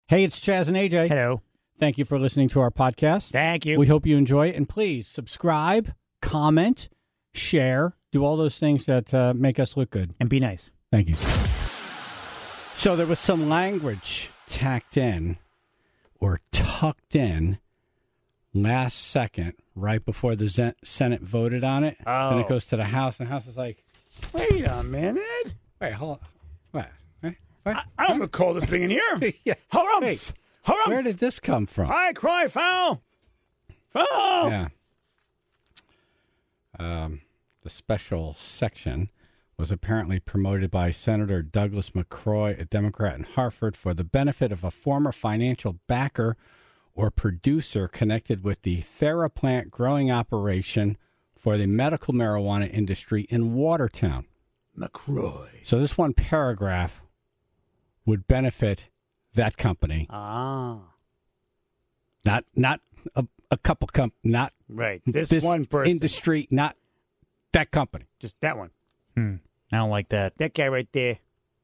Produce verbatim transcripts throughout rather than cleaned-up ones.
Hey, it's Chaz and A J. Hello. Thank you for listening to our podcast. Thank you. We hope you enjoy it. And please subscribe, comment, share, do all those things that uh, make us look good. And be nice. Thank you. So there was some language tacked in or tucked in last second, right before the Zen- Senate voted on it. Oh. Then it goes to the House, and the House is like, Wait a minute. wait, hold on. What? What? What? I, I don't recall this being in here. Yeah. Hold on. Wait, Hold on. where did this come from? I cry foul. Foul. Yeah. Um, the special section was apparently promoted by Senator Douglas McCrory, a Democrat in Hartford, for the benefit of a former financial backer or producer connected with the TheraPlant growing operation for the medical marijuana industry in Watertown. McCroy. So this one paragraph would benefit that company, Ah. not not a, a couple comp, not Right. This, this one person. industry, not that company. Just that one. Hmm. I don't like that. That guy right there.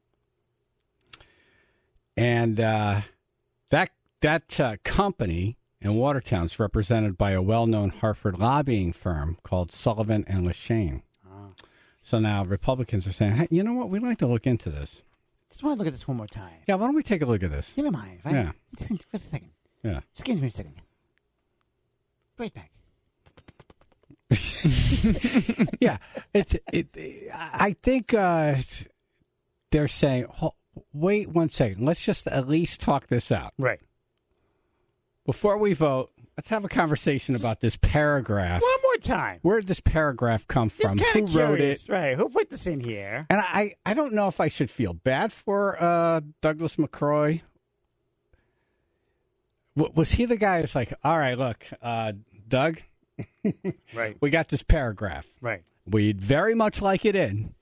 And uh, that that uh, company in Watertown is represented by a well-known Hartford lobbying firm called Sullivan and Leshane. Oh. So now Republicans are saying, hey, you know what? We'd like to look into this. Just want to look at this one more time. Yeah, why don't we take a look at this? You don't mind. If I, Yeah. Just a second. Yeah. Just give me a second. Right back. Yeah, it's it. I think uh, they're saying, "Ho- wait one second. Let's just at least talk this out Right. before we vote. Let's have a conversation about this paragraph. One more time. Where did this paragraph come from? Just Who kind of wrote curious. it? Right. Who put this in here? And I, I don't know if I should feel bad for uh, Douglas McCrory. W- was he the guy who's like, all right, look, uh, Doug, Right. we got this paragraph. Right. We'd very much like it in.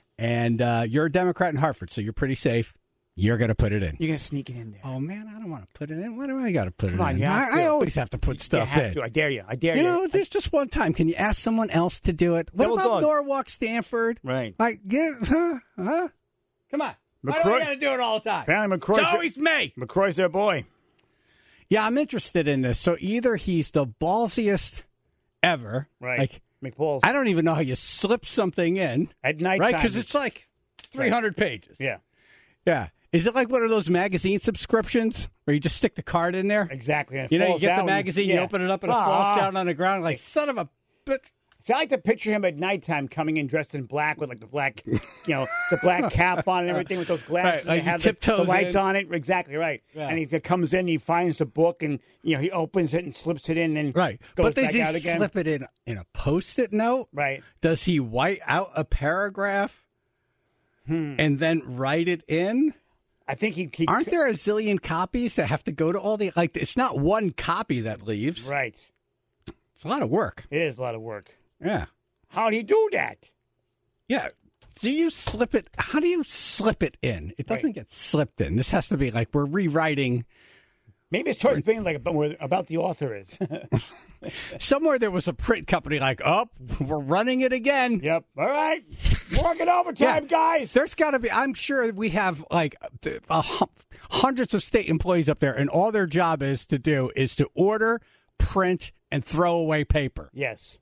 And uh, you're a Democrat in Hartford, so you're pretty safe. You're going to put it in. You're going to sneak it in there. Oh, man, I don't want to put it in. Why do I got to put Come it on, in? you have I, I to. always have to put stuff you have in. to. I dare you. I dare You you. know, there's just one time. Can you ask someone else to do it? What Double about dog. Norwalk, Stanford? Right. Like, yeah, huh? Huh? Come on. Why do I McCrory- got to do it all the time? Apparently It's McCroy's, always me. McCroy's their boy. Yeah, I'm interested in this. So either he's the ballsiest ever. Right. Like, McPaul's I don't even know how you slip something in. at night Right? Because it's like three hundred pages. Yeah. Yeah. Is it like one of those magazine subscriptions where you just stick the card in there? Exactly. And it You know, you falls get the out magazine, and, you yeah. open it up, and it Ah. falls down on the ground. Like, son of a bitch. See, I like to picture him at nighttime coming in dressed in black with like the black, you know, the black cap on and everything with those glasses. Right, like and he have the, tiptoes the lights in. on it. Exactly right. Yeah. And he comes in, he finds the book, and you know he opens it and slips it in, and Right. goes But does back he out again. slip it in in a Post-it note? Right. Does he white out a paragraph Hmm. and then write it in? I think he. he Aren't there a zillion copies that have to go to all the, like, it's not one copy that leaves. Right. It's a lot of work. It is a lot of work. Yeah. How do you do that? Yeah. Do you slip it? How do you slip it in? It doesn't Right. get slipped in. This has to be like we're rewriting. Maybe it's towards being like about where about the author is. Somewhere there was a print company like, oh, we're running it again. Yep. All right. Working overtime, guys. There's got to be, I'm sure we have like uh, hundreds of state employees up there, and all their job is to do is to order, print, and throw away paper. Yes.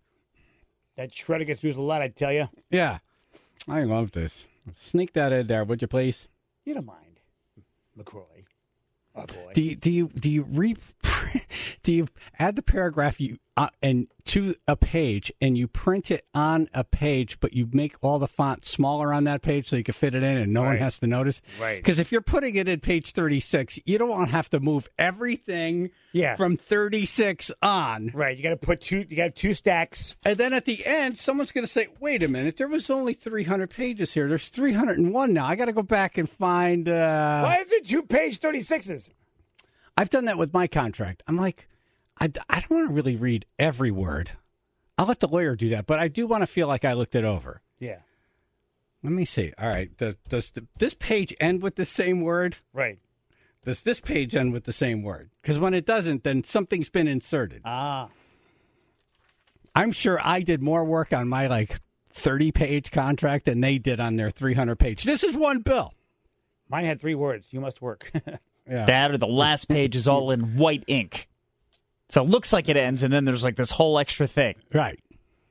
That shredder gets used a lot, I tell you. Yeah. I love this. Sneak that in there, would you please? You don't mind, McCroy. Oh, boy. Do you do you do you re do you add the paragraph you uh, and to a page and you print it on a page, but you make all the font smaller on that page so you can fit it in and no one Right. has to notice? Right. Because if you're putting it in page thirty-six, you don't want to have to move everything Yeah. from thirty-six on. Right. You got to put two. You got to have two stacks. And then at the end, someone's going to say, "Wait a minute, there was only three hundred pages here. There's three hundred one now. I got to go back and find." Uh... Why is it two page thirty sixes? I've done that with my contract. I'm like, I, I don't want to really read every word. I'll let the lawyer do that, but I do want to feel like I looked it over. Yeah. Let me see. All right. Does, does the, this page end with the same word? Right. Does this page end with the same word? Because when it doesn't, then something's been inserted. Ah. I'm sure I did more work on my like thirty-page contract than they did on their three hundred page. This is one bill. Mine had three words. You must work. Yeah. That or the last page is all in white ink. So it looks like it ends, and then there's like this whole extra thing. Right.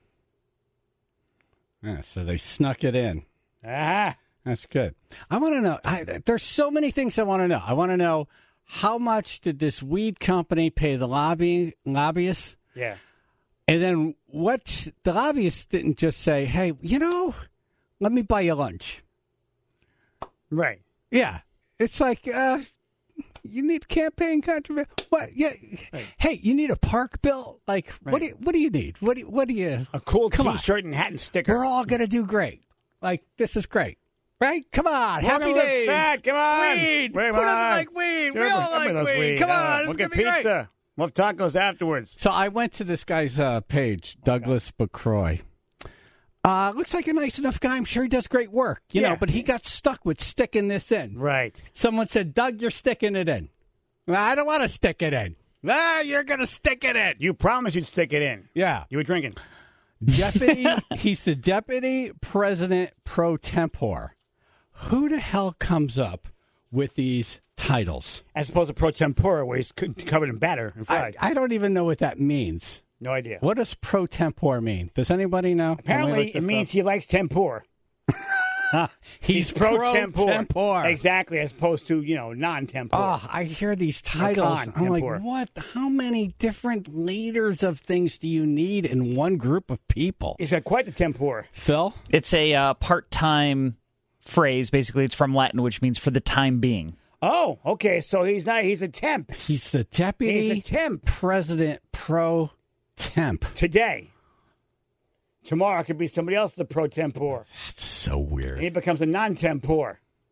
Yeah, so they snuck it in. Ah. That's good. I want to know. I, there's so many things I want to know. I want to know how much did this weed company pay the lobby lobbyists? Yeah. And then what? The lobbyists didn't just say, "Hey, you know, let me buy you lunch." Right. Yeah, it's like uh, you need campaign contribution. What? Yeah. Right. Hey, you need a park bill. Like, Right. what? Do you, what do you need? What? Do you, what do you? A cool Come on. T-shirt and hat and sticker. We're all gonna do great. Like, this is great. Right? Come on. We're Happy gonna live days. fat. Come on. Weed. Come Who doesn't on. like weed? Sure, we all everybody like loves weed. Come Uh, on. We'll It's get gonna be pizza. great. We'll have tacos afterwards. So I went to this guy's uh, page, Douglas McCroy. Uh, looks like a nice enough guy. I'm sure he does great work, you Yeah. know, but he got stuck with sticking this in. Right. Someone said, Doug, you're sticking it in. Well, I don't want to stick it in. Ah, you're going to stick it in. You promised you'd stick it in. Yeah. You were drinking. Deputy, he's the deputy president pro tempore. Who the hell comes up with these titles? As opposed to pro tempura, where he's co- covered in batter and I, fried. I don't even know what that means. no idea. What does pro tempore mean? Does anybody know? Can we Apparently, look it this means up? he likes tempura. he's, pro tempura. tempore. Exactly, as opposed to, you know, non-tempura. Oh, I hear these titles. con, I'm like, tempura. what? How many different leaders of things do you need in one group of people? He's got quite the tempura. Phil? It's a uh, part-time phrase. Basically, it's from Latin, which means for the time being. Oh, okay, so he's not, he's a temp He's the deputy He's a temp. president pro temp. today. Tomorrow it could be somebody else the pro tempura. That's so And weird. he becomes a non-tempura.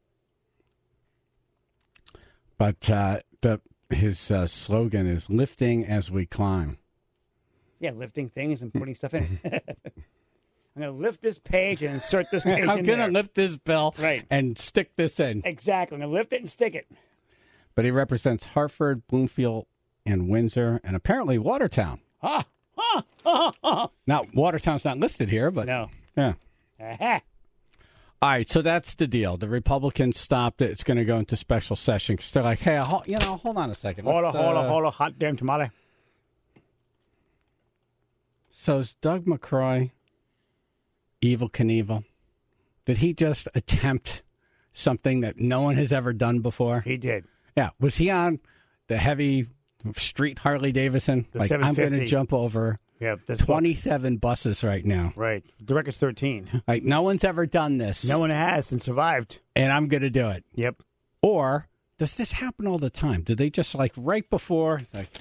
But uh, the his uh, slogan is lifting as we climb. Yeah, lifting things and putting stuff in it. I'm going to lift this page and insert this page I'm in going to there. lift this bill Right. and stick this in. Exactly. I'm going to lift it and stick it. But he represents Hartford, Bloomfield, and Windsor, and apparently Watertown. Ah, ah, ah, ah. Now, Watertown's not listed here, but No. yeah. Aha. All right, so that's the deal. The Republicans stopped it. It's going to go into special session 'cause they're like, hey, ho- you know, hold on a second. Hold on, Let's, hold on, uh, hold on. Hot damn tamale. So is Doug McCroy Evil Knievel? Did he just attempt something that no one has ever done before? He did. Yeah. Was he on the heavy street Harley Davidson? The Like, I'm going to seven fifty. jump over Yeah, that's twenty-seven buses right now. right. The record's thirteen. Like, no one's ever done this. No one has and survived. And I'm going to do it. Yep. Or does this happen all the time? Do they just like right before, it's like,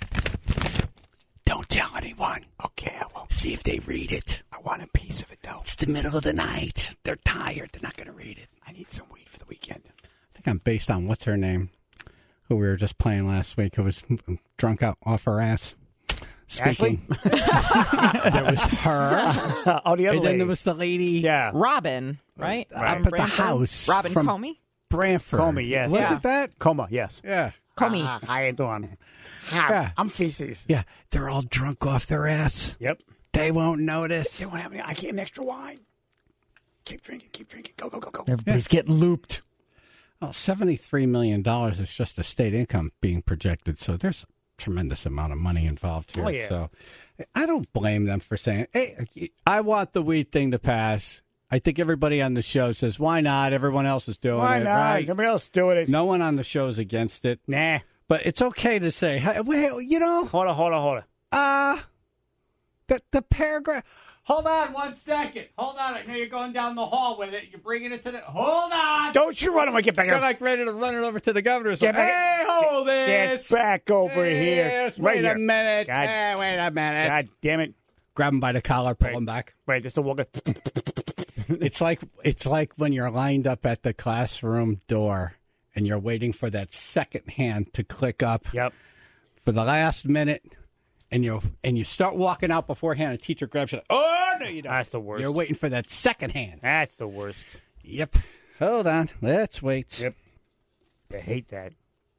don't tell anyone. Okay, I won't. See if they read it. I want a piece of it, though. It's the middle of the night. They're tired. They're not going to read it. I need some weed for the weekend. I think I'm based on what's her name, who we were just playing last week, who was drunk out off her ass. Speaking. There was her. oh, the other And then lady. there was the lady Yeah. Robin, right? up From at the Branford? house. Robin from Comey? Branford. Comey, yes. Was Yeah. it that? Coma, yes. Yeah. Comey. Ah, how you doing? Hi, Yeah. I'm feces. Yeah. They're all drunk off their ass. Yep. They won't notice. They won't have any. I get an extra wine. Keep drinking, keep drinking. Go, go, go, go. Everybody's getting looped. Well, seventy-three million dollars is just the state income being projected, so there's a tremendous amount of money involved here. Oh, yeah. So I don't blame them for saying, hey, I want the weed thing to pass. I think everybody on the show says, why not? Everyone else is doing Why it, not? right? Everybody else doing it. No one on the show is against it. Nah. But it's okay to say, hey, well, you know, Hold on, hold on, hold on. uh, the, the paragraph. Hold on one second. Hold on. I know you're going down the hall with it. You're bringing it to the. Hold on. Don't you run when I get back They're here. like ready to run it over to the governor's. Get Like, back- hey, hold Get this. back over here. Yes, Right wait here. a minute. God, Eh, wait a minute. God damn it. Grab him by the collar, pull Right. him back. Right, just a walk. It's like it's like when you're lined up at the classroom door and you're waiting for that second hand to click up Yep. for the last minute, and you and you start walking out beforehand. A teacher grabs you. Like, oh no, you don't. That's the worst. You're waiting for that second hand. That's the worst. Yep. Hold on. Let's wait. Yep. I hate that.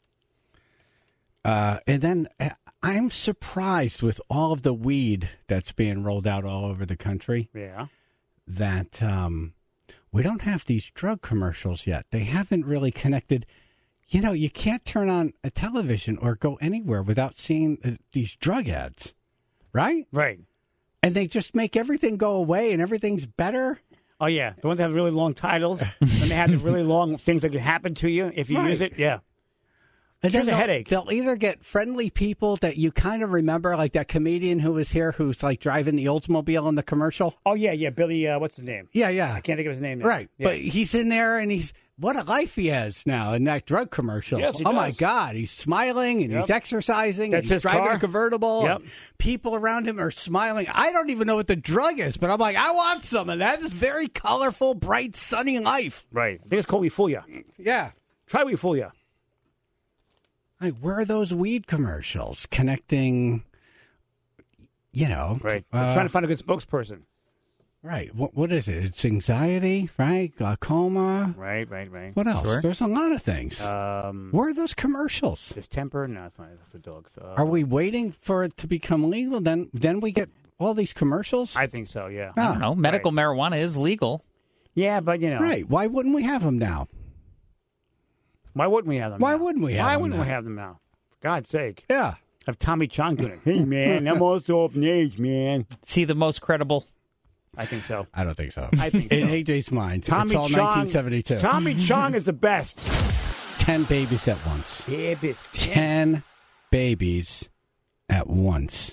Uh, and then uh, I'm surprised with all of the weed that's being rolled out all over the country Yeah. that um, we don't have these drug commercials yet. They haven't really connected. you know, you can't turn on a television or go anywhere without seeing uh, these drug ads, right? Right. And they just make everything go away and everything's better. Oh, yeah. The ones that have really long titles, and they have the really long things that can happen to you if you Right. use it. Yeah. And Here's then a they'll, headache. they'll either get friendly people that you kind of remember, like that comedian who was here who's like driving the Oldsmobile in the commercial. Oh, yeah, yeah. Billy, uh, what's his name? Yeah, yeah. I can't think of his name now. Right. Yeah. But he's in there and he's, what a life he has now in that drug commercial. Yes, he oh, my does. God. He's smiling and Yep. he's exercising. That's and he's his driving car. a convertible. Yep. And people around him are smiling. I don't even know what the drug is, but I'm like, I want some of that. This very colorful, bright, sunny life. Right. I think it's called We Fool Ya. Yeah. Try We Fool Ya. Like, where are those weed commercials connecting, you know? Right. I'm uh, trying to find a good spokesperson. Right. What, what is it? It's anxiety, right? Glaucoma. Right, right, right. What else? Sure. There's a lot of things. Um, Where are those commercials? Distemper? No, it's not. That's the dogs. Uh, Are we waiting for it to become legal? Then then we get all these commercials? I think so, yeah. Ah, I don't know. Medical marijuana is legal. Yeah, but, you know. Right. Why wouldn't we have them now? Why wouldn't we have them Why now? wouldn't we have Why them wouldn't now? we have them now? For God's sake. Yeah. Have Tommy Chong doing it. Hey, man, I'm also up in age, man. See the most credible. I think so. I don't think so. I think In so. A J's mind, Tommy it's all Chong, nineteen seventy-two. Tommy Chong is the best. Ten babies at once. Babies. Ten babies at once.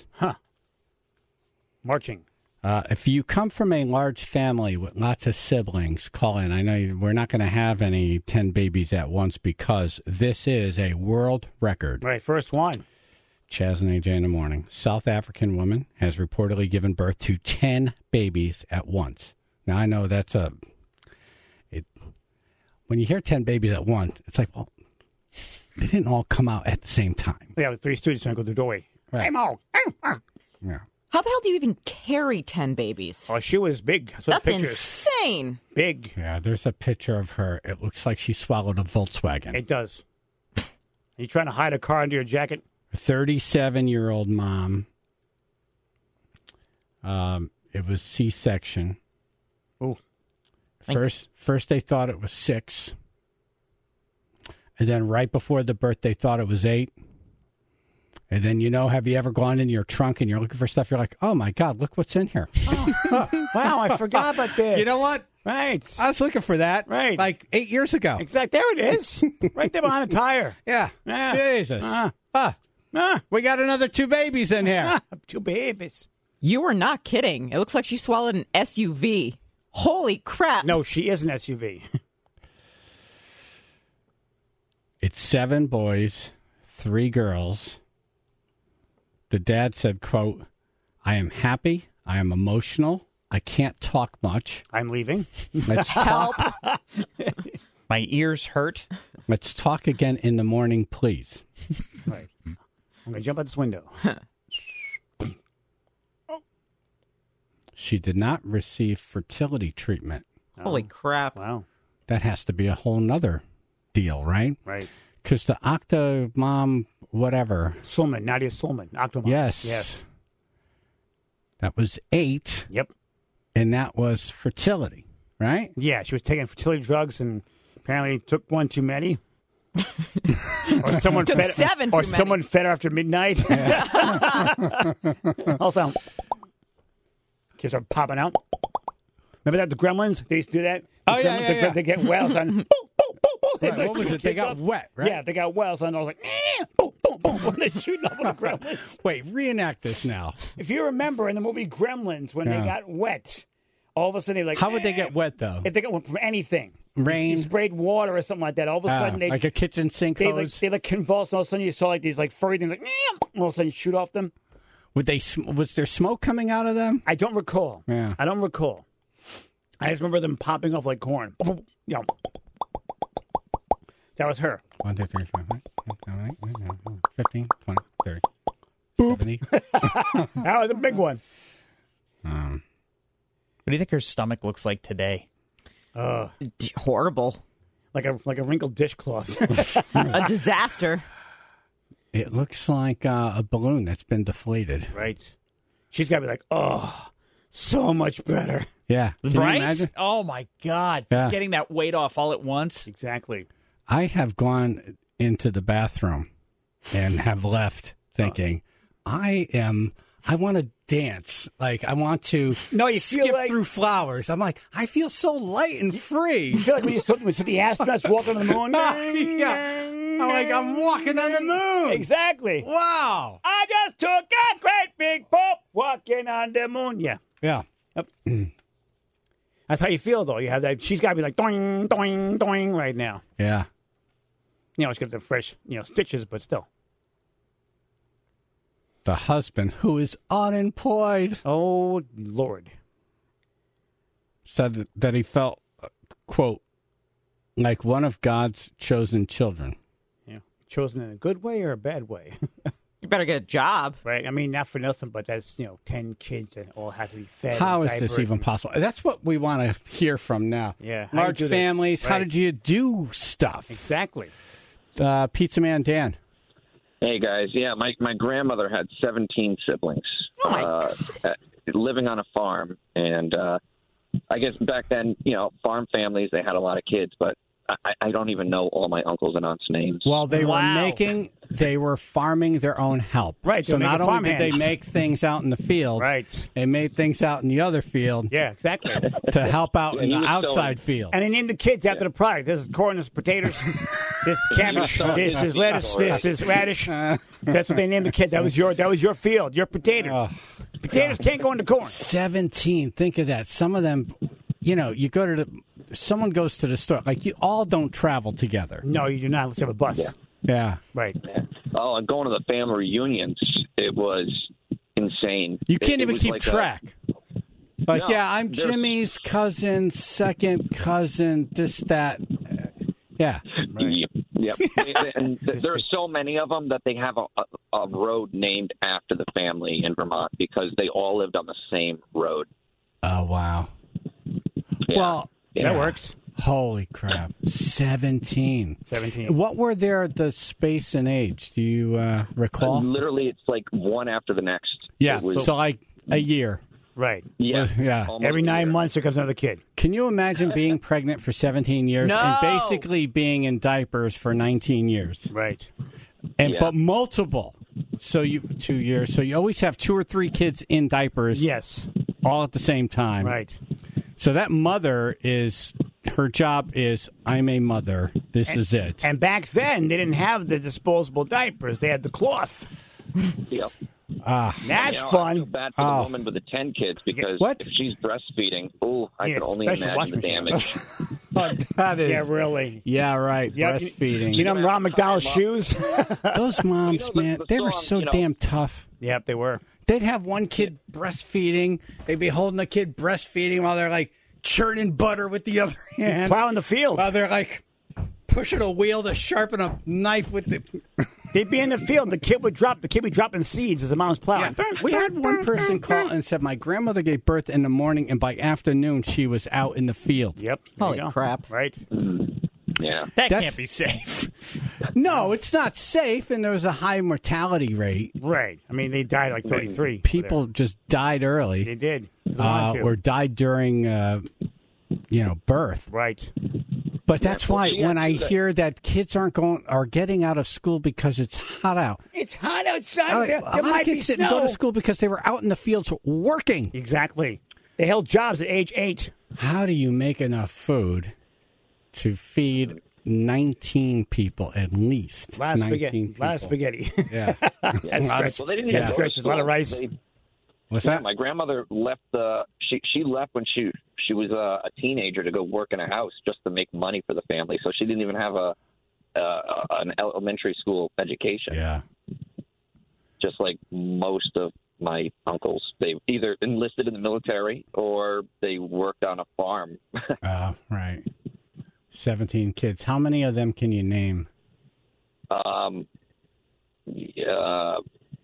Marching. Uh, if you come from a large family with lots of siblings, call in. I know you, we're not going to have any ten babies at once because this is a world record. Right, first one. Chaz and A J in the morning. South African woman has reportedly given birth to ten babies at once. Now, I know that's a... It, when you hear ten babies at once, it's like, well, they didn't all come out at the same time. Yeah, the three students trying to go through the doorway. Right. Hey, Mo. Yeah. How the hell do you even carry ten babies? Oh, she was big. I saw That's the pictures. insane. Big. Yeah, there's a picture of her. It looks like she swallowed a Volkswagen. It does. Are you trying to hide a car under your jacket? thirty-seven-year-old mom. Um, it was C-section. Ooh. First, first they thought it was six, and then right before the birth, they thought it was eight. And then, you know, have you ever gone in your trunk and you're looking for stuff? You're like, oh my God, look what's in here. Wow, I forgot about this. You know what? Right. I was looking for that, Right. like eight years ago. Exactly. There it is. Right there behind the tire. Yeah. Yeah. Jesus. Uh-huh. Ah, Ah, we got another two babies in here. ah, two babies. You were not kidding. It looks like she swallowed an S U V. Holy crap. No, she is an S U V. It's seven boys, three girls. The dad said, quote, I am happy. I am emotional. I can't talk much. I'm leaving. Let's talk, Help. My ears hurt. let's talk again in the morning, please. Right. I'm going to jump out this window. She did not receive fertility treatment. Holy crap. Wow. That has to be a whole nother deal, right? Right. Because the Octo mom, whatever, Sulman, Nadia Sulman. Octomom. Yes. Yes. that was eight, Yep. and that was fertility, right? Yeah, she was taking fertility drugs and apparently took one too many. or someone Took fed seven or too many. someone fed her after midnight. Also, kids are popping out. Remember that the Gremlins? They used to do that. The Oh, yeah, Gremlins, yeah, they, yeah. they get well, son. Right, what was it? They got wet, right? Yeah, they got well, son. I was like, eh, boom, boom, boom, when they're shooting up on the Gremlins. Wait, reenact this now. If you remember in the movie Gremlins, when Yeah. they got wet, all of a sudden they like. How would they eh. get wet, though? If they got from anything, Rain? you sprayed water or something like that. All of a Ah, sudden they like a kitchen sink they like hose? they like convulse. And all of a sudden you saw like these like furry things like, eh, and all of a sudden shoot off them. Would they? sm- Was there smoke coming out of them? I don't recall. Yeah. I don't recall. I just remember them popping off like corn. You know, that was her. One, two, three, four, five, six, seven, eight, nine, ten, fifteen, twenty, thirty, seventy. That was a big one. Um, What do you think her stomach looks like today? Uh, D- Horrible. like a like a wrinkled dishcloth. A disaster. it looks like uh, a balloon that's been deflated. Right. She's got to be like, oh, so much better. Yeah. Can you right? imagine? Oh, my God. Yeah. Just getting that weight off all at once. Exactly. I have gone into the bathroom and have left thinking, I am, I want to dance. Like, I want to No, you feel skip like- through flowers. I'm like, I feel so light and free. You feel like when you saw, when you saw the astronauts walking on the moon? Yeah. I'm like, I'm walking on the moon. Exactly. Wow. I just took a great big poop walking on the moon. Yeah. Yeah. That's how you feel, though. You have that. She's got to be like doing, doing, doing right now. Yeah. You know, it's got the fresh, you know, stitches, but still. The husband, who is unemployed, Oh, Lord. said that- that he felt, uh, quote, like one of God's chosen children. Yeah. Chosen in a good way or a bad way? You better get a job. Right. I mean, not for nothing, but that's, you know, ten kids that all have to be fed. How and is this diapered. even possible? That's what we want to hear from now. Yeah, how you Large do this. families, how Right. did you do stuff? Exactly. Uh, Pizza Man Dan. Hey guys, yeah, my my grandmother had seventeen siblings, Oh, my uh, uh, living on a farm, and uh, I guess back then, you know, farm families they had a lot of kids, but I, I don't even know all my uncles and aunts' names. Well, they Wow. were making, they were farming their own help. Right, they So were not making only did they farmhands. make things out in the field, Right. they made things out in the other field Yeah, exactly. to help out in he the was outside sewing. field. And they named the kids after the product. This is corn, this is potatoes, this is cabbage, this is lettuce, this is radish. That's what they named the kids. That was your that was your field, your potatoes. Potatoes can't go into corn. seventeen. Think of that. Some of them, you know, you go to the, someone goes to the store. Like, you all don't travel together. No, you do not. Let's have a bus. Yeah. Yeah. Right. Oh, and going to the family reunions, it was insane. You It- can't it even was keep like a- track. Like, No, yeah, I'm they're- Jimmy's cousin, second cousin, this, that. Uh, Yeah. Yep. yep. And th- there are so many of them that they have a, a, a road named after the family in Vermont because they all lived on the same road. Oh, wow. Yeah. Well, That yeah. works. Holy crap. seventeen. Seventeen. What were their, the space and age? Do you uh, recall? Literally, it's like one after the next. Yeah. It was- So, like a year. Right. yeah. Yeah. almost Every a nine year. months there comes another kid. Can you imagine being pregnant for seventeen years No. and basically being in diapers for nineteen years? Right. And Yeah. but multiple. So you two years. So you always have two or three kids in diapers Yes. all at the same time. Right. So that mother is her job is I'm a mother. This is it. And back then they didn't have the disposable diapers. They had the cloth. Yep. Ah. That's You know, I fun. feel bad for Oh. the woman with the ten kids because What? if she's breastfeeding, oh, I Yeah, can only special imagine the washing damage. that is Yeah, really. Yeah, right. Yeah, you- Breastfeeding. You know Ron McDonald's shoes? Those moms, You know, the- man, the they were song, so you know- damn tough. Yep, they were. They'd have one kid breastfeeding. They'd be holding the kid breastfeeding while they're like churning butter with the other hand. Plowing the field. While they're like pushing a wheel to sharpen a knife with the. They'd be in the field. The kid would drop. The kid would be dropping seeds as the mom's plowing. We had one person call and said, my grandmother gave birth in the morning, and by afternoon, she was out in the field. Yep. there Holy you go. crap. Right. Yeah. That That's- can't be safe. No, it's not safe, and there was a high mortality rate. Right. I mean, they died like thirty-three. People just died They early did. They uh, wanted to. or died during, uh, you know, birth. Right. But that's well, why she had when to I do that. hear that kids aren't going are getting out of school because it's hot out. It's hot outside. A there lot there might of be kids didn't snow. go to school because they were out in the fields working. Exactly. They held jobs at age eight. How do you make enough food to feed nineteen people at least? A lot of nineteen spaghetti. A lot of people. spaghetti. Yeah. That's lot of- stretch. Well, they didn't Yeah, even go to stretches. A lot of school. rice. They- What's yeah, that? my grandmother left the. She she left when she she was a, a teenager to go work in a house just to make money for the family. So she didn't even have a uh, an elementary school education. Yeah. Just like most of my uncles, they either enlisted in the military or they worked on a farm. Uh, right. seventeen kids. How many of them can you name? um, yeah,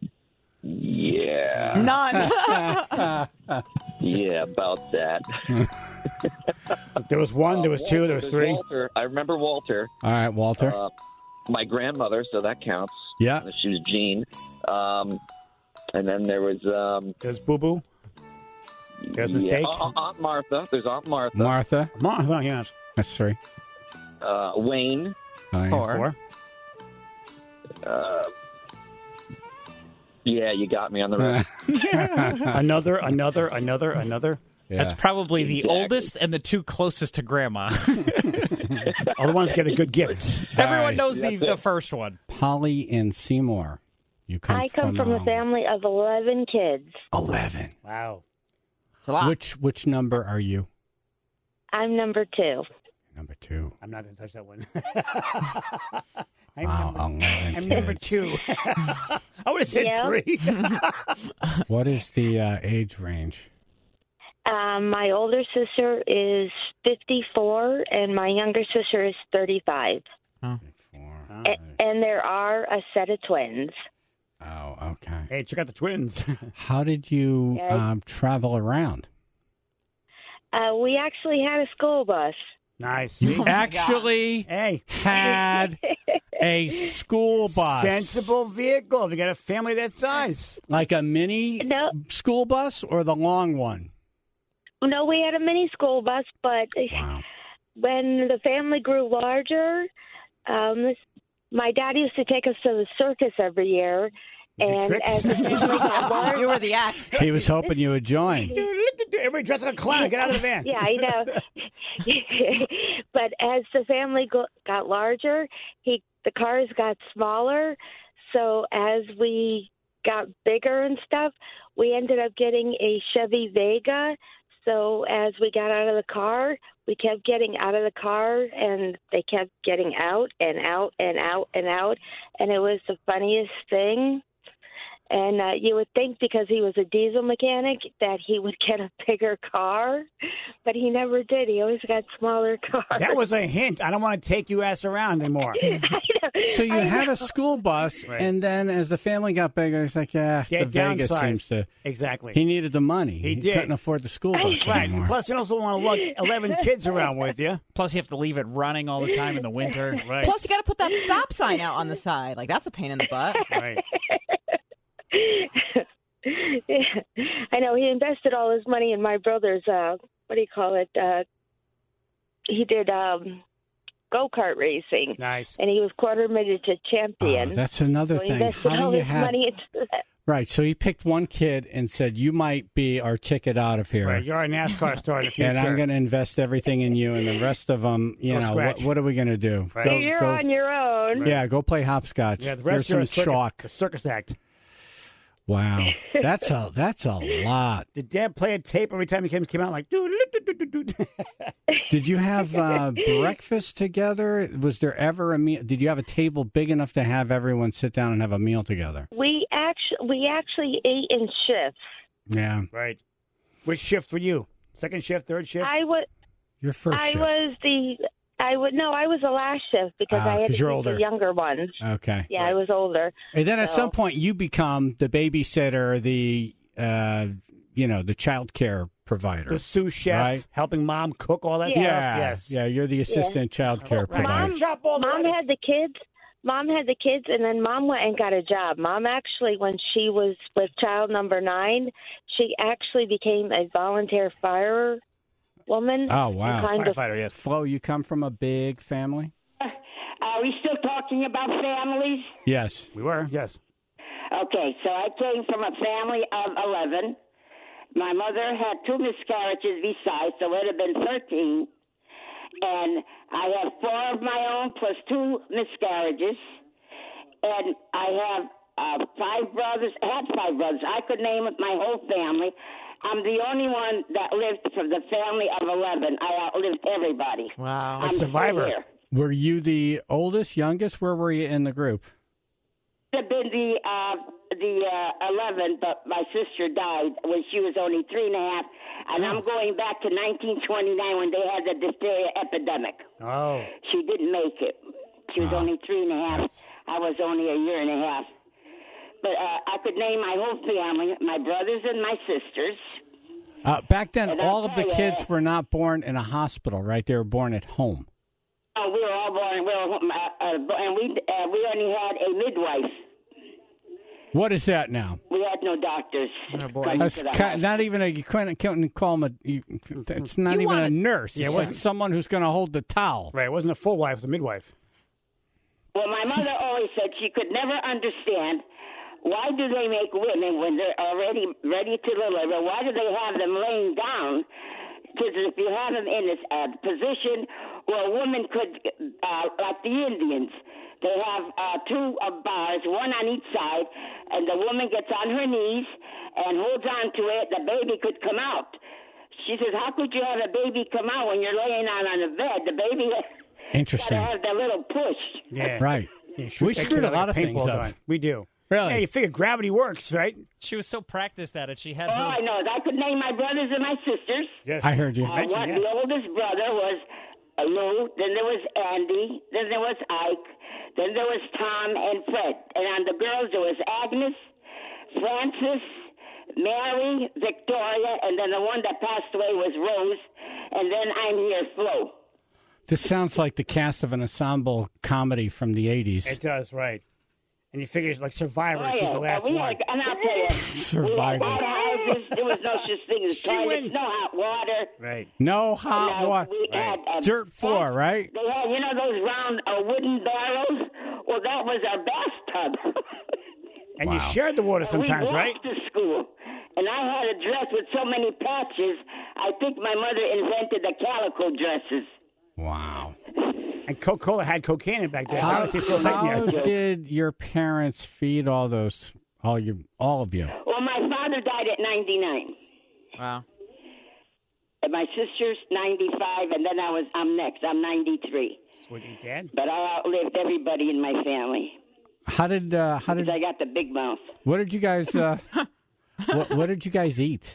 yeah, None. yeah, about that. There was one. There was two. There was There's three. Walter. I remember Walter. All right, Walter. Uh, my grandmother, so that counts. yeah. She was Jean. Um, and then there was um, There's Boo Boo. There's yeah, Mistake. Aunt Aunt Martha. There's Aunt Martha. Martha. Martha, yes. That's three. uh, Wayne. Oh, yeah. Four. Four. Uh, yeah, you got me on the road. Another, another, another, another. Yeah. That's probably the Exactly. oldest and the two closest to Grandma. All the ones get the good gifts. Everyone right. knows the, the first one. Polly in Seymour. You come I come from, from a family of eleven kids. eleven. Wow. It's a lot. Which which number are you? I'm number two. Number two. I'm not going to touch that one. I'm, Wow, number, eleven I'm number kids. two. I would have said Yeah. three. What is the uh, age range? Um, my older sister is fifty-four, and my younger sister is thirty-five. Four. A- and there are a set of twins. Oh, okay. Hey, check out the twins. How did you Yeah. um, travel around? Uh, we actually had a school bus. Nice. See? Actually Hey, had a school bus. sensible vehicle. If you got a family that size. Like a mini No. school bus or the long one? No, we had a mini school bus, but Wow. when the family grew larger, um, this, my dad used to take us to the circus every year. Do And tricks? as the family got larger, You were the act. He was hoping you would join. Everybody dressed like a clown. Get out of the van. yeah, I know. But as the family go- got larger, he the cars got smaller. So as we got bigger and stuff, we ended up getting a Chevy Vega. So as we got out of the car, we kept getting out of the car, and they kept getting out and out and out and out, and it was the funniest thing. And uh, you would think because he was a diesel mechanic that he would get a bigger car, but he never did. He always got smaller cars. That was a hint. I don't want to take you ass around anymore. I know. So you I had know. a school bus, Right. and then as the family got bigger, it's like, yeah, Yeah, the Vegas downsized. seems to. Exactly. He needed the money. He did. couldn't afford the school bus right. anymore. Plus, you also want to lug eleven kids around with you. Plus, you have to leave it running all the time in the winter. Right. Plus, you got to put that stop sign out on the side. Like, that's a pain in the butt. Right. I know he invested all his money in my brother's. Uh, what do you call it? Uh, he did um, go kart racing, Nice. and he was quarter miniature champion. Oh, that's another so he thing. invested How all do you his have money into that. right? So he picked one kid and said, "You might be our ticket out of here." Right. You're a NASCAR star in the future. And I'm going to invest everything in you, and the rest of them, you Go know, what, scratch. what are we going to do? Right. Go, You're go, on your own. yeah, go play hopscotch. Yeah, the Here's rest you're some a circus, chalk. a circus act. Wow, that's a that's a lot. Did Dad play a tape every time he came, came out like, dude, dude, dude, dude, dude. Did you have uh, breakfast together? Was there ever a meal? Did you have a table big enough to have everyone sit down and have a meal together? We actually we actually ate in shifts. Yeah, Right. Which shift were you? Second shift, third shift? I was your first I shift. was the I would no I was the last shift because Ah, I had 'cause to you're keep older. the younger ones. Okay. Yeah, I was older. And then at So- some point you become the babysitter, the uh, you know, the child care provider. the sous chef, Right. helping mom cook all that Yeah. stuff. yeah, Yes. yeah, you're the assistant child care Right. provider. Mom, Chop all the Mom lettuce. had the kids. Mom had the kids, and then Mom went and got a job. Mom actually, when she was with child number nine, she actually became a volunteer firewoman. Oh wow, Kind of. Firefighter, yes. Flo, you come from a big family? Are we still talking about families? Yes. We were, yes. Okay, so I came from a family of eleven. My mother had two miscarriages besides, so it would have been thirteen. And I have four of my own plus two miscarriages. And I have uh, five brothers, I had five brothers. I could name it my whole family. I'm the only one that lived from the family of eleven. I outlived everybody. Wow. I'm still survivor. here. Were you the oldest, youngest? Where were you in the group? Have been the uh, the uh, eleven, but my sister died when she was only three and a half, and I'm going back to nineteen twenty-nine when they had the diphtheria epidemic. Oh. She didn't make it. She was only three and a half. I was only a year and a half. But uh, I could name my whole family, my brothers and my sisters. Uh, back then, And I'll all of the tell ya- kids were not born in a hospital, right? They were born at home. Oh, we were all born, we were, uh, uh, and we uh, we only had a midwife. What is that now? We had no doctors. Oh, boy. coming That's to the ki- house. not even a. You couldn't, couldn't call them a. You, it's not You even want a it- nurse. Yeah, it's it like wasn't- someone who's going to hold the towel. Right, it wasn't a full wife, it was a midwife. Well, my mother always said she could never understand why do they make women, when they're already ready to deliver, why do they have them laying down? Because if you have them in this uh, position where a woman could, uh, like the Indians, they have uh, two uh, bars, one on each side, and the woman gets on her knees and holds on to it. The baby could come out. She says, how could you have a baby come out when you're laying on on the bed? The baby Interesting. got to have that little push. Yeah. Right. Yeah, shoot We that screwed kid a like lot of things paintball up. gun. We do. Really? Yeah, you figure gravity works, right? She was so practiced at it. She had Oh, her. I know. I could name my brothers and my sisters. Yes. I heard you. Uh, Mention, one, yes. The oldest brother was uh, Lou. Then there was Andy. Then there was Ike. Then there was Tom and Fred. And on the girls, there was Agnes, Frances, Mary, Victoria, and then the one that passed away was Rose. And then I'm here, Flo. This sounds like the cast of an ensemble comedy from the eighties. It does, right. And you figure, like, Survivor, Oh, she's yeah. the last we one. Had, and I'll tell you, Survivor. we had houses. There was no such thing as She toilets, wins. no hot water. Right. No hot No, water. we had, uh, Dirt floor, right? They had, you know, those round uh, wooden barrels? Well, that was our bathtub. And Wow. you shared the water And sometimes, we right? walked to school. And I had a dress with so many patches, I think my mother invented the calico dresses. Wow. And Coca-Cola had cocaine in back then. How, Obviously, still how like that. did your parents feed all those, all you, all of you? Well, my father died at ninety-nine. Wow. And my sister's ninety-five, and then I was, I'm next. I'm ninety-three. What you dad? But I outlived everybody in my family How did, uh, how did, because I got the big mouth. what did you guys, uh, what, what did you guys eat?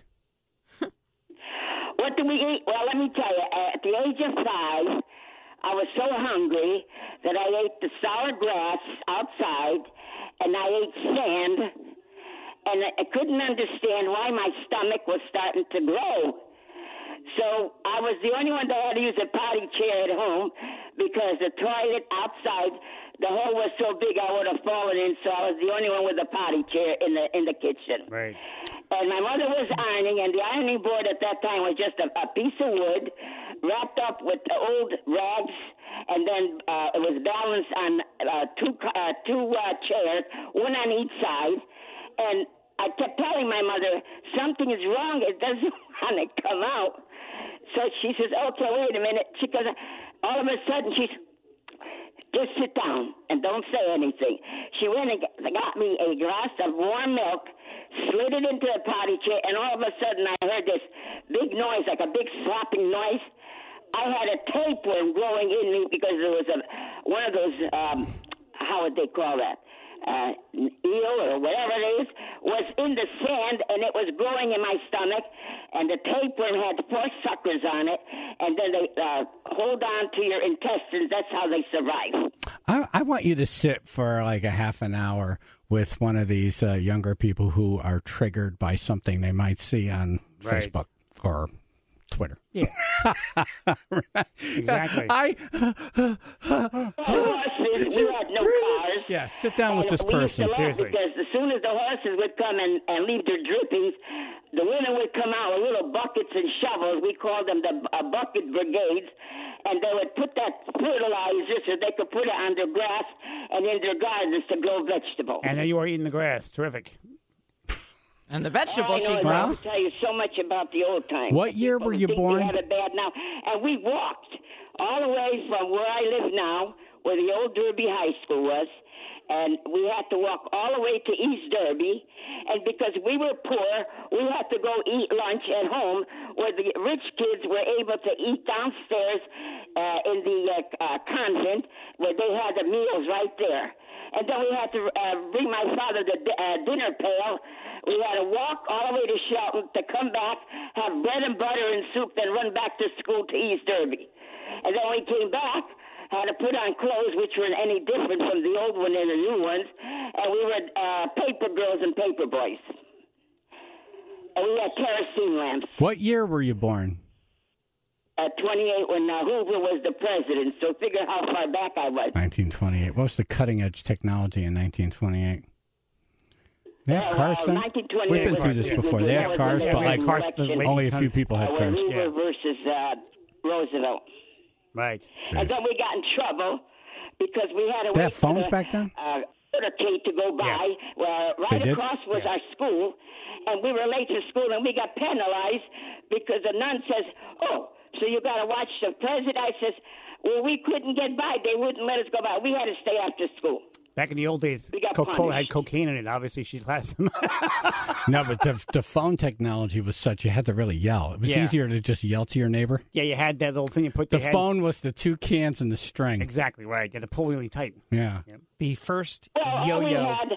What do we eat? Well, let me tell you, at the age of five, I was so hungry that I ate the sour grass outside, and I ate sand, and I couldn't understand why my stomach was starting to grow. So I was the only one that had to use a potty chair at home because the toilet outside, the hole was so big I would have fallen in, so I was the only one with a potty chair in the in the kitchen. Right. And my mother was ironing, and the ironing board at that time was just a, a piece of wood wrapped up with old rags, and then uh, it was balanced on uh, two uh, two uh, chairs, one on each side. And I kept telling my mother, something is wrong. It doesn't want to come out. So she says, okay, wait a minute. She goes, all of a sudden, she's, just sit down and don't say anything. She went and got me a glass of warm milk, slid it into the potty chair, and all of a sudden I heard this big noise, like a big slapping noise. I had a tapeworm growing in me because there was a one of those, um, how would they call that? Uh, eel or whatever it is, was in the sand, and it was growing in my stomach, and the tapeworm had four suckers on it, and then they uh, hold on to your intestines. That's how they survive. I, I want you to sit for like a half an hour with one of these uh, younger people who are triggered by something they might see on Right. Facebook or Twitter. Yeah. Exactly. I Horses, we had no cars. yeah. Sit down with And this we used to person. laugh Seriously. because as soon as the horses would come and, and leave their drippings, the women would come out with little buckets and shovels. We called them the uh, bucket brigades. And they would put that fertilizer so they could put it on their grass and in their gardens to grow vegetables. And then you are eating the grass. Terrific. And the I vegetables know, she I grew. can tell you so much about the old times. What year People were you think born? We have it bad now, and we walked all the way from where I live now, where the old Derby High School was, and we had to walk all the way to East Derby. And because we were poor, we had to go eat lunch at home, where the rich kids were able to eat downstairs uh, in the uh, uh, convent, where they had the meals right there. And then we had to uh, bring my father the uh, dinner pail. We had to walk all the way to Shelton to come back, have bread and butter and soup, then run back to school to East Derby. And then we came back, had to put on clothes which weren't any different from the old one and the new ones, and we were uh, paper girls and paper boys. And we had kerosene lamps. What year were you born? At twenty-eight, when uh, Hoover was the president, so figure how far back I was. nineteen twenty-eight. What was the cutting edge technology in nineteen twenty-eight? They have Yeah, cars well, then? nineteen twenty-eight We've been was- through this yeah, before. They that had was cars, the but like cars- election, only a few people had uh, cars. Hoover Yeah. versus uh, Roosevelt. Right. And then we got in trouble because we had to They wait had phones for the, back then? Uh, motorcade to go by. Where right They did? across was Yeah. our school, and we were late to school, and we got penalized because the nun says, "Oh, so you got to watch the president." I says, "Well, we couldn't get by. They wouldn't let us go by. We had to stay after school." Back in the old days, We got Coca-Cola punished. had cocaine in it. Obviously, she has some. No, but the the phone technology was such you had to really yell. It was Yeah. easier to just yell to your neighbor. Yeah, you had that little thing you put The your head. phone was the two cans and the string. Exactly right. You had to pull really tight. Yeah. The first Well, all we yo-yo. had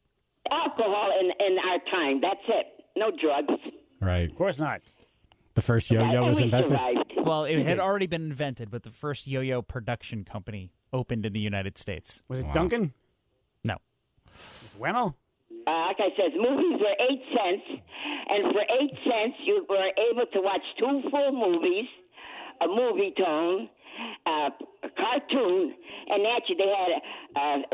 alcohol in in our time. That's it. No drugs. Right. Of course not. The first yo-yo and was we invented. survived. Well, it had already been invented, but the first yo-yo production company opened in the United States. Was it Wow. Duncan? No. Wemmo? Uh, like I said, movies were eight cents, and for eight cents, you were able to watch two full movies, a movie tone, uh, a cartoon, and actually they had uh,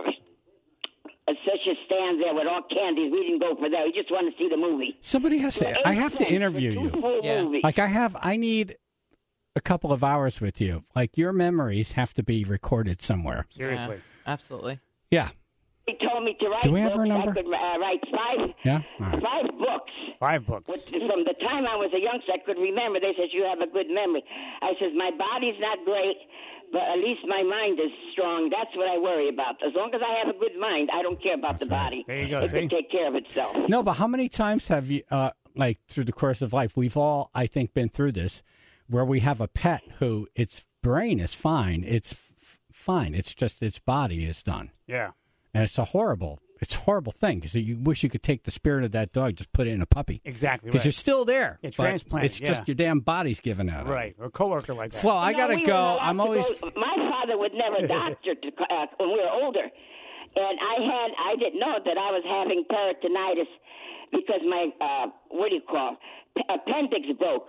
a, such a stand there with all candies. We didn't go for that. We just wanted to see the movie. Somebody has For to. eight I have to cents for interview two you. full Yeah. movies. Like I have. I need a couple of hours with you. Like your memories have to be recorded somewhere. Seriously. Yeah, absolutely. Yeah. He told me to write Do we have books. her number? I could uh, write five, Yeah. All right. five books. Five books. With- From the time I was a youngster, I could remember. They said, you have a good memory. I says, my body's not great, but at least my mind is strong. That's what I worry about. As long as I have a good mind, I don't care about the body. There you go, It see? can take care of itself. No, but how many times have you, uh, like through the course of life, we've all, I think, been through this, where we have a pet who its brain is fine, it's f- fine, it's just its body is done, Yeah. and it's a horrible, it's a horrible thing because you wish you could take the spirit of that dog, just put it in a puppy, Exactly because right. you're still there. It's but transplanted, It's just yeah. your damn body's giving out. on it. Right. Or a coworker like that. Flo, I No, gotta we go. weren't allowed I'm to always. go- My father would never doctor to, uh, when we were older, and I had I didn't know that I was having peritonitis because my uh, what do you call p- appendix broke.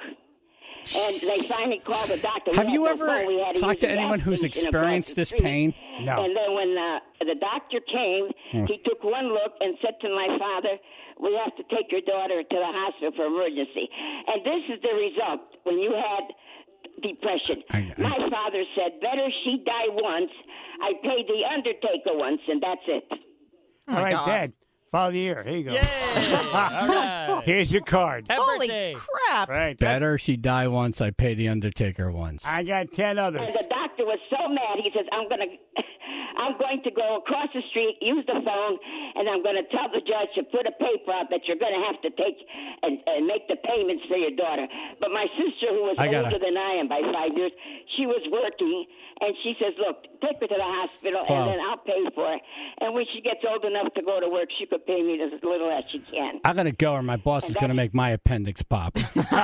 And they finally called the doctor. We Have had you no ever phone. We had to talked use to the anyone gas who's station across experienced the this street. pain? No. And then when uh, the doctor came, he took one look and said to my father, we have to take your daughter to the hospital for emergency. And this is the result when you had depression. I- I- My father said, better she die once. I paid the undertaker once, and that's it. All right, God. Dad. Follow the year. Here you go. All right. Here's your card. Happy Holy birthday. crap. Right. Better she die once. I pay the Undertaker once. I got ten others. And the doctor was so mad. He says, "I'm going to, I'm going to go across the street, use the phone, and I'm going to tell the judge to put a paper out that you're going to have to take and, and make the payments for your daughter." But my sister, who was I gotta- older than I am by five years, she was working, and she says, "Look, take her to the hospital, Wow. and then I'll pay for it. And when she gets old enough to go to work, she could pay me as little as she can." I gotta go, or my boss is gonna make my appendix pop.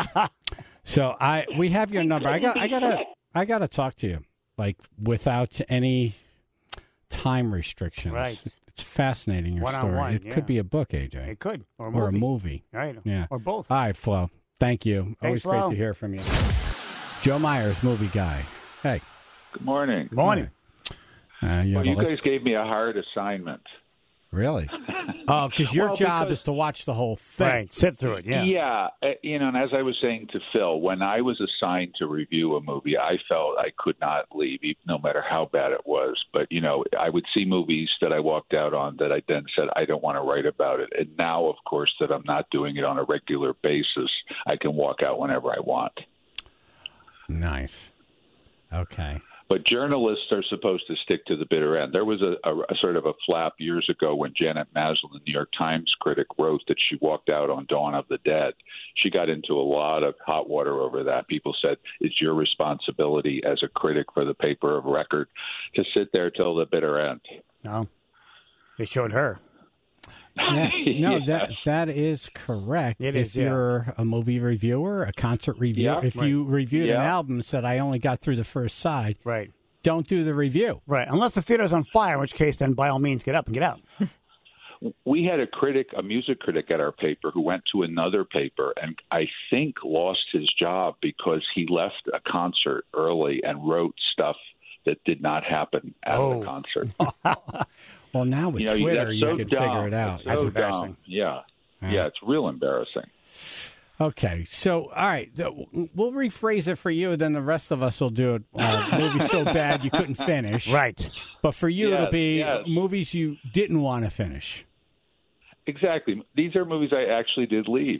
So I, we have your number. I got, I gotta, I gotta talk to you, like without any time restrictions. Right. It's fascinating your story. One-on-one, It yeah. could be a book, A J, It could. Or a or a movie. movie. Right. Yeah. Or both. All right, Flo. Thank you. Always Flo. great to hear from you. Joe Myers, movie guy. Hey. Good morning. Morning. Uh, you, Well, have a you list- guys gave me a hard assignment. Really? Oh, because your Well, job because- is to watch the whole thing. Right. Sit through it. Yeah. uh, you know, and as I was saying to Phil, when I was assigned to review a movie, I felt I could not leave, even- no matter how bad it was. But, you know, I would see movies that I walked out on that I then said, I don't want to write about it. And now, of course, that I'm not doing it on a regular basis, I can walk out whenever I want. Nice. Okay. But journalists are supposed to stick to the bitter end. There was a, a, a sort of a flap years ago when Janet Maslin, the New York Times critic, wrote that she walked out on Dawn of the Dead. She got into a lot of hot water over that. People said it's your responsibility as a critic for the paper of record to sit there till the bitter end. No. They showed her. Yeah, no, Yes. that that is correct. It if is, yeah. you're a movie reviewer, a concert reviewer, Yeah, if right. you reviewed an Yeah. album and said I only got through the first side, Right. don't do the review. Right. Unless the theater's on fire, in which case, then by all means, get up and get out. We had a critic, a music critic at our paper who went to another paper and I think lost his job because he left a concert early and wrote stuff that did not happen at Oh. the concert. Well, now with you know, Twitter, that's you so can dumb. figure it out. It's That's so embarrassing. dumb. Yeah. Yeah. yeah, it's real embarrassing. Okay, so all right, th- we'll rephrase it for you. Then the rest of us will do it. Uh, movies so bad you couldn't finish, Right. But for you, Yes, it'll be yes. movies you didn't want to finish. Exactly. These are movies I actually did leave.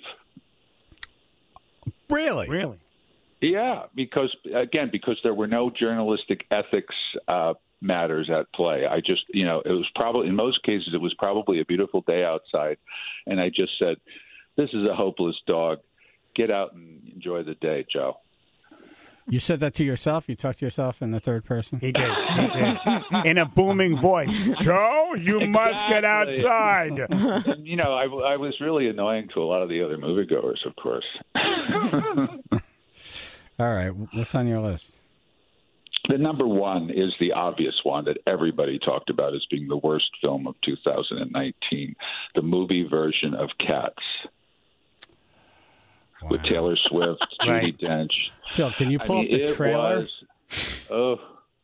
Really? Really? Yeah, because again, because there were no journalistic ethics uh, matters at play. I just, you know, it was probably in most cases it was probably a beautiful day outside, and I just said, "This is a hopeless dog. Get out and enjoy the day, Joe." You said that to yourself? You talked to yourself in the third person? He did. He did. In a booming voice. Joe, you must get outside. And, you know, I, I was really annoying to a lot of the other moviegoers, of course. All right, what's on your list? The number one is the obvious one that everybody talked about as being the worst film of two thousand nineteen, the movie version of Cats. Wow. With Taylor Swift, Judi Right. Dench. Phil, can you I pull mean, up the it trailer? was, oh,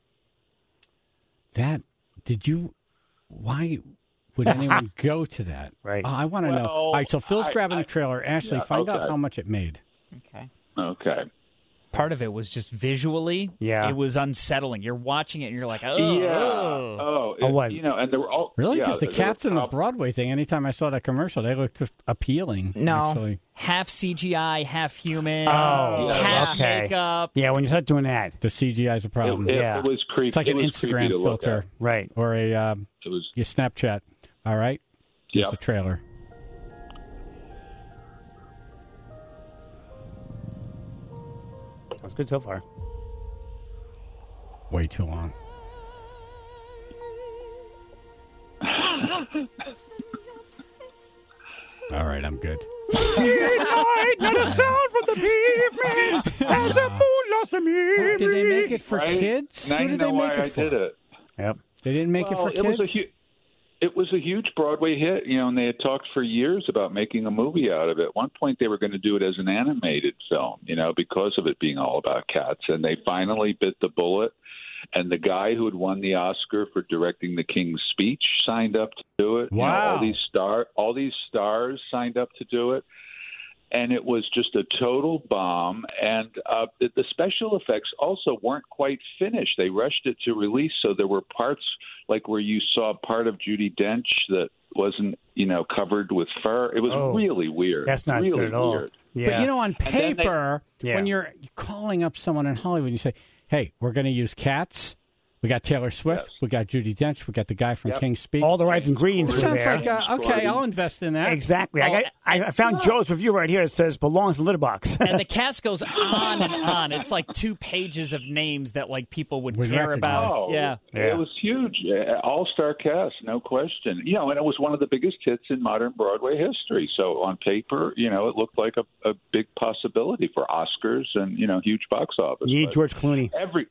That, did you, why would anyone go to that? Right. Oh, I want to know. Well, All right, so Phil's I- grabbing I- the trailer. Ashley, yeah, find out okay. how much it made. Okay. okay. Part of it was just visually. Yeah. It was unsettling. You're watching it and you're like, oh. Yeah. oh. Oh, Oh, it- what? you know, and there were all Really? yeah, Because the there were cats in the prob- Broadway thing, anytime I saw that commercial, they looked appealing. No. Actually. Half C G I, half human. Oh, half okay. makeup. Yeah, when you start doing that. The C G I is a problem. It, it, Yeah. it was creepy. It's like it an was creepy Instagram to look filter at. Right. or a um, It was. your Snapchat. All right? Here's Yep. the trailer. That's good so far. Way too long. All right, I'm good. Midnight, not a sound from the pavement as the moon lost the mirror. Did they make it for Right? kids? Now Who you did know they why make it I for? did it. Yep. They didn't make Well, it for kids? was a hu- It was a huge Broadway hit, you know, and they had talked for years about making a movie out of it. At one point, they were going to do it as an animated film, you know, because of it being all about cats. And they finally bit the bullet. And the guy who had won the Oscar for directing The King's Speech signed up to do it. You know, Wow. all these star, all these stars signed up to do it. And it was just a total bomb. And uh, the, the special effects also weren't quite finished. They rushed it to release, so there were parts like where you saw part of Judi Dench that wasn't, you know, covered with fur. It was Oh, really weird. That's not really good at all. weird. Yeah. But, you know, on then they- paper, Yeah. when you're calling up someone in Hollywood, you say, hey, we're going to use cats. We got Taylor Swift. Yes. We got Judi Dench. We got the guy from Yep. King's Speech. all the right ingredients It were sounds there. like, uh, okay, I'll invest in that. Exactly. Oh, I, got, I found Joe's review right here. It says belongs in the litter box. And the cast goes on and on. It's like two pages of names that like people would Would care recognize. about. Oh, Yeah. Yeah. It was huge. All star cast, no question. You know, and it was one of the biggest hits in modern Broadway history. So on paper, you know, it looked like a, a big possibility for Oscars and, you know, huge box office. You need But George Clooney. Every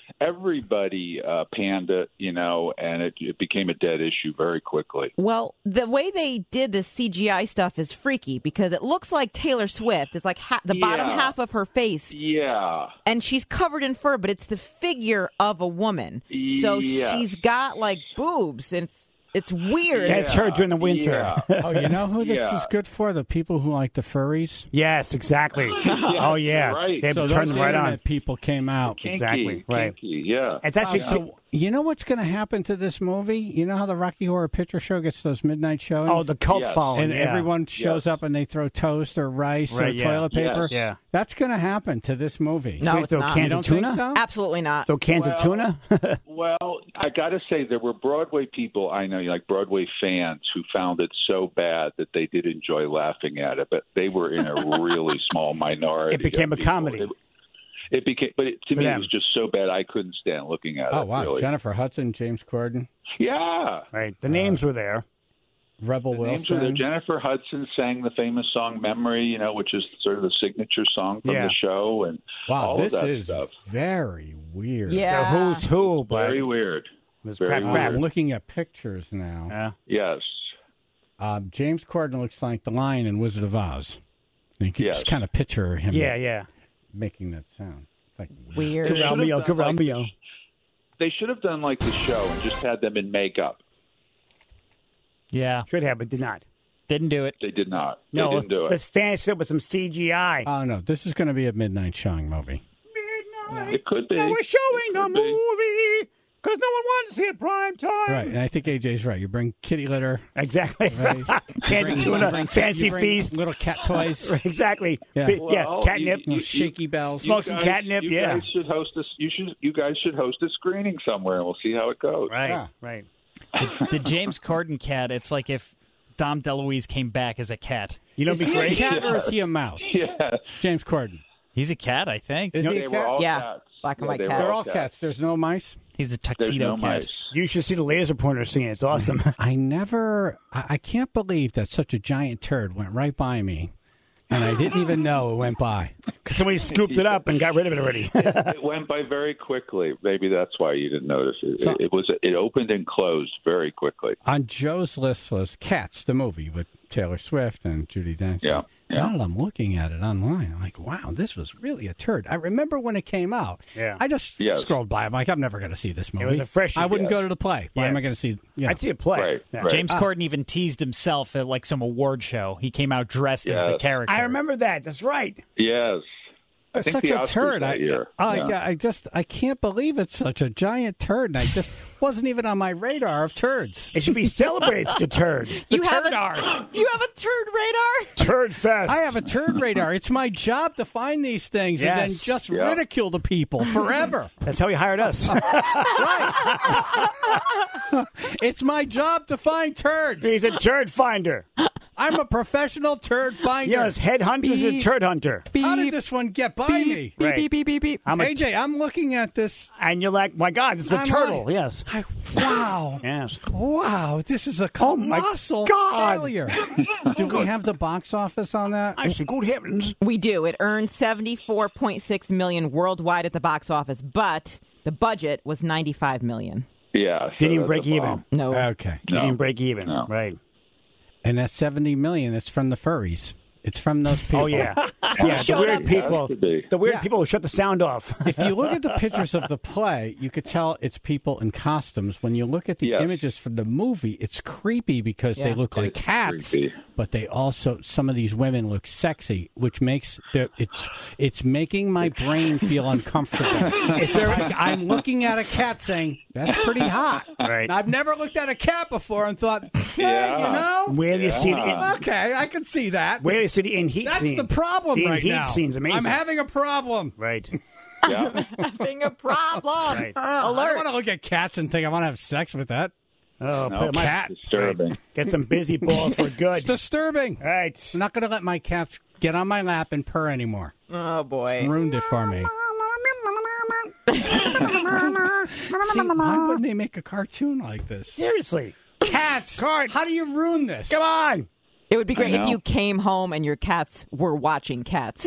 everybody uh, panned it, you know, and it, it became a dead issue very quickly. Well, the way they did the C G I stuff is freaky because it looks like Taylor Swift. It's like ha- the bottom Yeah. half of her face, Yeah. and she's covered in fur, but it's the figure of a woman. So Yes. she's got like boobs, and it's, it's weird. That's her during the winter. Yeah. Oh, you know who this Yeah. is good for? The people who like the furries. Yes, exactly. oh, yeah. you're right. They So turned those them right internet on. people came out. Kinky, Exactly, right. kinky, yeah. It's actually So you know what's going to happen to this movie? You know how the Rocky Horror Picture Show gets those midnight showings? oh the cult Yes. following. and yeah. everyone shows up and they throw toast or rice or Right, yeah. toilet paper. Yes. Yeah. That's going to happen to this movie. No, Wait, it's throw not. You cans don't of think tuna? so? Absolutely not. So cans Well, of tuna. Well, I got to say, there were Broadway people I know, like Broadway fans, who found it so bad that they did enjoy laughing at it, but they were in a really small minority. It became of a people. comedy. It, it became, but it, to For me, them. it was just so bad I couldn't stand looking at Oh, it. wow. Really. Jennifer Hudson, James Corden, Yeah. right. The names were there. Rebel The names were there. Wilson. Jennifer Hudson sang the famous song "Memory," you know, which is sort of the signature song from Yeah. the show, and Wow, all this of that is stuff. very weird. Yeah. So who's who? But Very weird. it was very crap, Wow, crap. I'm looking at pictures now. Yeah. Yes. Um, James Corden looks like the lion in Wizard of Oz. You can Yes. just kind of picture him Yeah, yeah. making that sound. It's like Weird. They should have Carambio, done like- Carambio. They should have done like the show and just had them in makeup. Yeah. Should have, but did not. Didn't do it. They did not. No, they didn't do it. let's fancy it with some C G I. Oh, no. This is going to be a midnight showing movie. Midnight. It could be. Now we're showing It a could be. movie because no one wants to see it prime time. Right. And I think A J's right. You bring kitty litter. Exactly. Right. Cans of tuna, bring- fancy you bring feast. little cat toys. Exactly. Yeah. Bi- Well, yeah, catnip. you- Little shaky bells. Smoke some guys- catnip, you yeah. guys should host a, you should you guys should host a screening somewhere, and we'll see how it goes. Right, Yeah. right. The James Corden cat, it's like if Dom DeLuise came back as a cat. You know, Is what'd be he a great. cat or is he a mouse? Yes. James Corden. He's a cat, I think. Is he They a were cat? all Yeah. cats. Black and Yeah, white they were cat. They're all cats. There's no mice. He's a There's tuxedo no cat. mice. You should see the laser pointer scene. It's awesome. I never, I, I can't believe that such a giant turd went right by me, and I didn't even know it went by. Because somebody scooped it up and got rid of it already. It went by very quickly. Maybe that's why you didn't notice it. So- it, it was it opened and closed very quickly. On Joe's list was Cats, the movie with Taylor Swift and Judi Dench. Yeah, yeah. Now that I'm looking at it online, I'm like, wow, this was really a turd. I remember when it came out. Yeah. I just Yes. scrolled by. I'm like, I'm never going to see this movie. was a fresh- I wouldn't yeah. go to the play. Why am I Yes. going to see? You know. I'd see it play. Right, Yeah. right. James Corden even teased himself at like some award show. He came out dressed as the Yes. character. I remember that. That's right. Yes. I It's think such the a Oscars turd. that I, year. I, Yeah. I just, I can't believe it's such a giant turd. And I just wasn't even on my radar of turds. It should be celebrated, the turd. The You have a- turdar. You have a turd radar? Turd fest. I have a turd radar. It's my job to find these things and then Yes. just Yeah. ridicule the people forever. That's how he hired us. It's my job to find turds. He's a turd finder. I'm a professional turd finder. Yes, headhunter's a Beep. turd hunter. How did this one get by me? Right. Beep, beep, beep, beep. I'm a, A J, I'm looking at this. and you're like, my God, it's a I'm turtle. like- Yes. I, wow. Yes. Wow, this is a Oh, my colossal God. failure. Do we have the box office on that? I see. Good heavens. We do. It earned seventy-four point six million dollars worldwide at the box office, but the budget was ninety-five million Yeah. so Didn't even that's break a even. bomb. dollars. No. Okay. He No. didn't break even. No. Right. And that seventy million is from the furries. It's from those people. Oh, yeah. Yeah, the Shut weird up. people. Has to be. The weird Yeah. people who shut the sound off. If you look at the pictures of the play, you could tell it's people in costumes. When you look at the Yes. images from the movie, it's creepy because they Yeah. look like It's cats, creepy. but they also some of these women look sexy, which makes the, it's it's making my brain feel uncomfortable. Is there- Like, I'm looking at a cat saying that's pretty hot. Right. I've never looked at a cat before and thought, hey, Yeah. you know, Where do you see the in, okay, I can see that. where do you see the in heat That's scene? the problem the right in heat now. scene's amazing. I'm having a problem. Right. Yeah. Having a problem. Right. Uh, I Alert. don't want to look at cats and think I want to have sex with that. Oh, No, put my- cat. Disturbing. Get some busy balls. We're good. It's disturbing. All right. I'm not going to let my cats get on my lap and purr anymore. Oh, boy. Ruined it for me. See, why wouldn't they make a cartoon like this? Seriously. Cats! Cart. How do you ruin this? Come on. It would be great I if know. you came home and your cats were watching cats.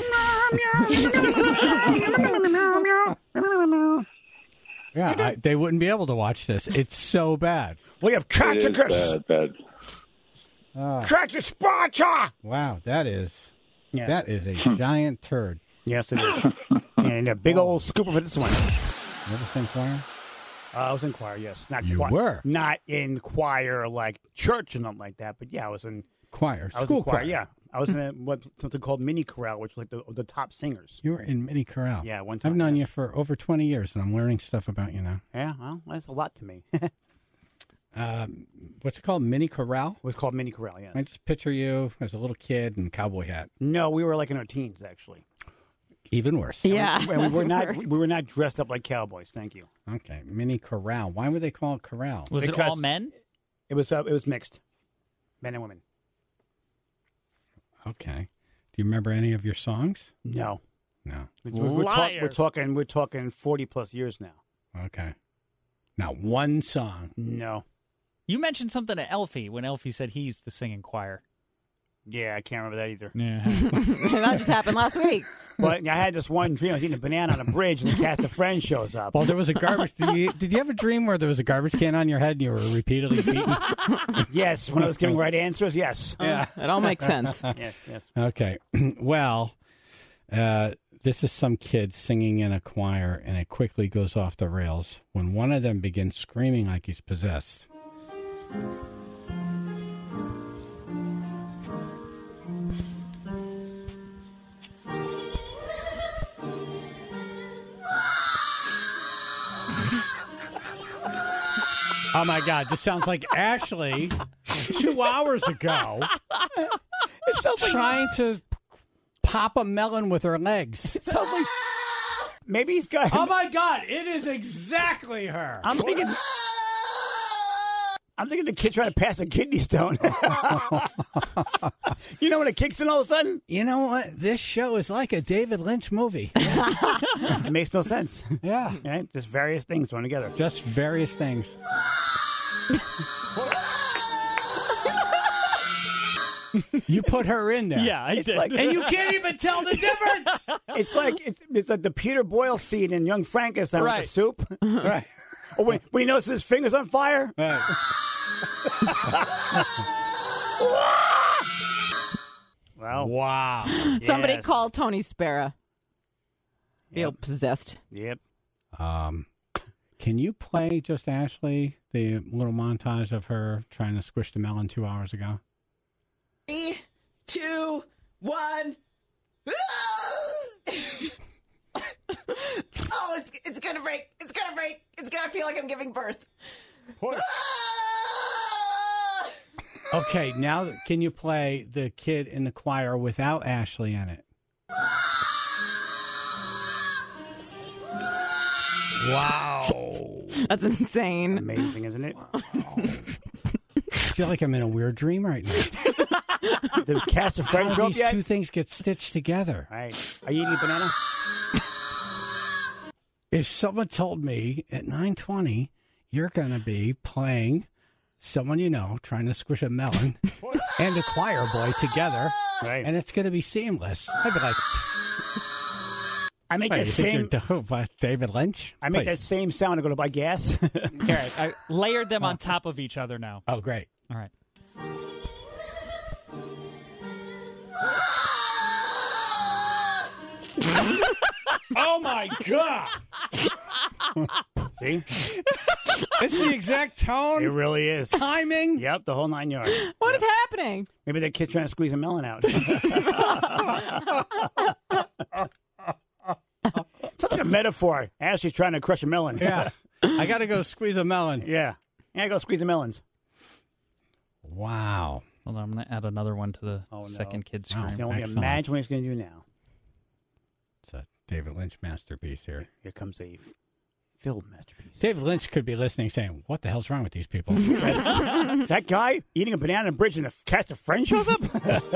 Yeah, I, they wouldn't be able to watch this. It's so bad. We have It is Crocicus. bad, bad. Crocosparta. Wow, that is Yeah. that is a giant turd. Yes, it is. And a big old scooper for this one. You ever sing choir? Uh, I was in choir, yes. Not You choir, were? Not in choir like church or nothing like that, but yeah, I was in Choir, I was school in choir, choir. yeah. I was in a, what something called mini chorale, which was like the, the top singers. You were in Mini Chorale. Yeah, one I've time, known yes. you for over twenty years, and I'm learning stuff about you now. Yeah, well, that's a lot to me. Um, what's it called? Mini Chorale? It was called mini chorale, yes. I just picture you as a little kid in cowboy hat. No, we were like in our teens actually. Even worse. Yeah. And we that's were not worse. we were not dressed up like cowboys. Thank you. Okay, Mini Chorale. Why would they call it chorale? Was it Because- all men? It was uh, it was mixed, men and women. Okay. Do you remember any of your songs? No, No. we're, we're, talk- Liar. we're talking we're talking forty plus years now. Okay. Not one song. No, You mentioned something to Elfie when Elfie said he used to sing in choir. yeah, I can't remember that either. Yeah. That just happened last week. But I had this one dream. I was eating a banana on a bridge, and the cast of Friends shows up. Well, there was a garbage. Did you, did you have a dream where there was a garbage can on your head and you were repeatedly beaten? Yes, when I was giving right answers, yes. Yeah. It all makes sense. Yes, yes. Okay. Well, uh, this is some kid singing in a choir, and it quickly goes off the rails when one of them begins screaming like he's possessed. Oh, my God. This sounds like Ashley two hours ago It sounds like trying to pop a melon with her legs. It sounds like maybe he's got. Oh, my God. It is exactly her. I'm thinking. I'm thinking the kid trying to pass a kidney stone. You know when it kicks in all of a sudden? You know what? This show is like a David Lynch movie. It makes no sense. Yeah. Right? Just various things thrown together. Just various things. You put her in there. Yeah, I It's did. like- And you can't even tell the difference. It's like it's, it's like the Peter Boyle scene in Young Frankenstein Right. with the soup. Right. Or when, when he notices his fingers on fire. Right. Wow. Wow. Somebody Yes. called Tony Spera. Feel Yep. possessed. Yep. Um, can you play just Ashley, the little montage of her trying to squish the melon two hours ago? Three, two, one. Oh, it's it's gonna break. It's gonna break. It's gonna feel like I'm giving birth. Okay, now can you play the kid in the choir without Ashley in it? Wow. That's insane. Amazing, isn't it? I feel like I'm in a weird dream right now. The cast of Friends How show up these yet? two things get stitched together. All right. Are you eating a banana? If someone told me at nine twenty you're going to be playing someone you know trying to squish a melon and a choir boy together, Right. and it's going to be seamless, I'd be like, I make "What, that you think same. you're dope, uh, David Lynch?" I make Please. that same sound to go to buy gas. All right, I layered them on top of each other now. Oh, great. All right. Oh, my God. See, It's the exact it tone, really is. timing. Yep, the whole nine yards. What is happening? Maybe that kid's trying to squeeze a melon out. Sounds like a metaphor. Ashley's trying to crush a melon. Yeah. I got to go squeeze a melon. Yeah. Yeah, go squeeze the melons. Wow. Hold on, I'm going to add another one to the Oh, no. second kid Wow. You screen. can only Excellent. imagine what he's going to do now. It's a David Lynch masterpiece here. Here comes a f- filled masterpiece. David Lynch could be listening saying, what the hell's wrong with these people? That guy eating a banana and bridge and a cast of Friends shows up?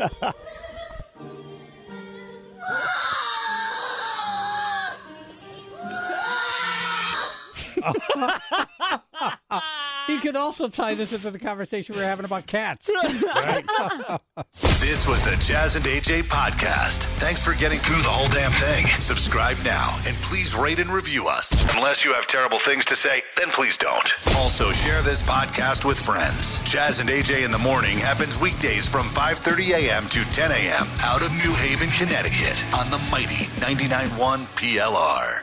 He could also tie this into the conversation we were having about cats. This was the Jazz and A J podcast. Thanks for getting through the whole damn thing. Subscribe now and please rate and review us. Unless you have terrible things to say, then please don't. Also, share this podcast with friends. Jazz and A J in the Morning happens weekdays from five thirty a.m. to ten a.m. out of New Haven, Connecticut on the mighty ninety-nine point one P L R.